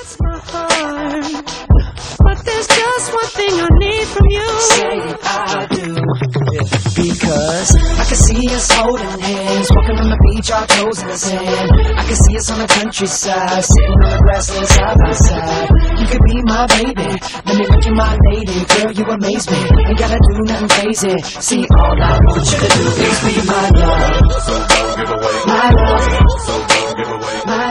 breaks my heart. But there's just one thing I need from you. Say it, I do. Because I can see us holding hands, walking on the beach, our toes in the sand. I can see us on the countryside, sitting on the grassland side by side. You could be my baby, let me make you my lady. Girl, you amaze me, ain't gotta do nothing crazy. See, all I want you to do is be my love. So don't give away my love, So don't give away my